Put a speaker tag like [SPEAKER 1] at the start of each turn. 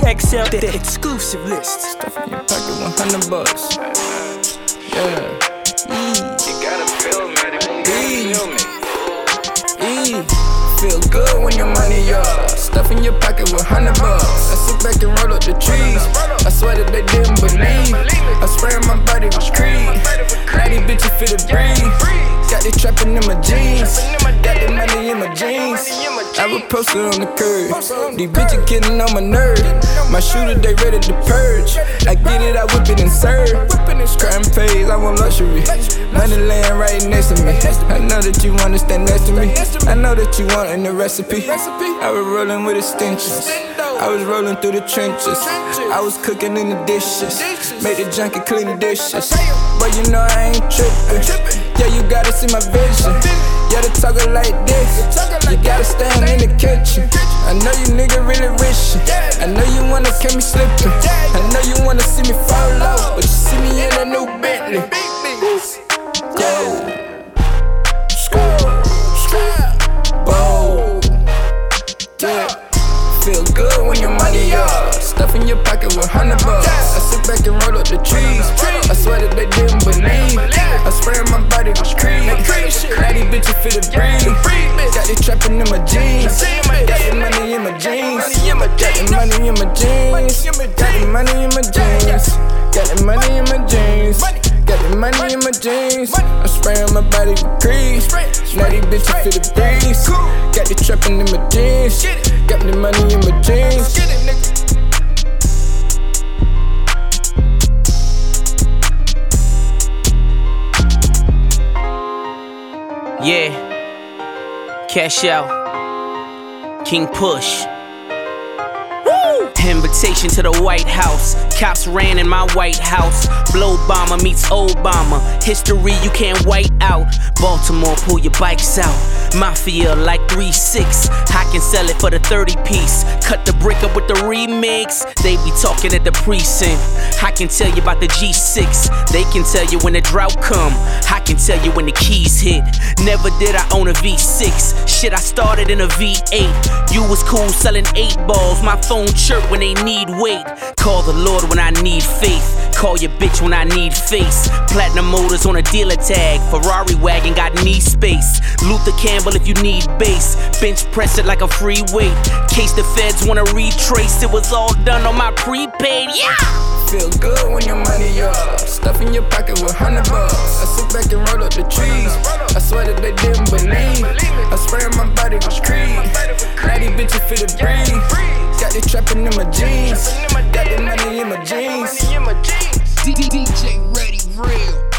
[SPEAKER 1] XL, the exclusive list.
[SPEAKER 2] Stuff in your pocket, $100. Yeah.
[SPEAKER 3] You gotta feel me, you feel me.
[SPEAKER 2] Feel good when your money up. Stuff in your pocket with $100. I sit back and roll up the trees. I swear that they didn't believe. I swear my body was Creed. Now these bitches feel the breeze. Got they trapping in my jeans. Got the money in my jeans. I was posted on the curb. These bitches getting on my nerve. My shooter, they ready to purge. I get it, I whip it and serve. Crime pays, I want luxury. Money laying right next to me. I know that you wanna stand next to me. I know that you want in the recipe. I was rolling with extensions. I was rolling through the trenches. I was cooking in the dishes. Made the junkie clean the dishes. But you know I ain't trippin'. Yeah, you gotta see my vision. Yeah, they talkin' like this. You gotta stand in the kitchen. I know you nigga really wishing. I know you wanna catch me slipping. I know you wanna see me fall low, but you see me in a new Bentley. Go. Feel good when your money up. Stuff in your pocket with $100. I sit back and roll up the trees. I swear that they didn't believe. I swear my body was Creed. Now these bitches feel the breeze. Got they trapping in my jeans. Got the money in my jeans. Got the money in my jeans. Got the money in my jeans. Got the money in my jeans. Got the money in my jeans. I'm spraying my body with grease. Now these bitches feel the breeze. Got the trapping in my jeans. Got the money in my jeans.
[SPEAKER 4] Yeah, cash out, King Push. Invitation to the White House. Cops ran in my White House. Blow Obama meets Obama. History you can't white out. Baltimore, pull your bikes out. Mafia like 3-6. I can sell it for the 30 piece. Cut the brick up with the remix. They be talking at the precinct. I can tell you about the G6. They can tell you when the drought come. I can tell you when the keys hit. Never did I own a V6. Shit, I started in a V8. You was cool selling 8 balls. My phone chirp when they need weight. Call the Lord when I need faith. Call your bitch when I need face. Platinum motors on a dealer tag. Ferrari wagon got knee space. Luther Campbell if you need bass. Bench press it like a free weight. Case the feds wanna retrace. It was all done on my prepaid. Yeah!
[SPEAKER 2] Feel good when your money up. Stuff in your pocket with $100. I sit back and roll up the trees. I swear that they didn't believe. I swear my body was Creed. Now these bitches feel the breeze. Got they trapping in my jeans. Got the money in my jeans.
[SPEAKER 5] DJ Ready Real.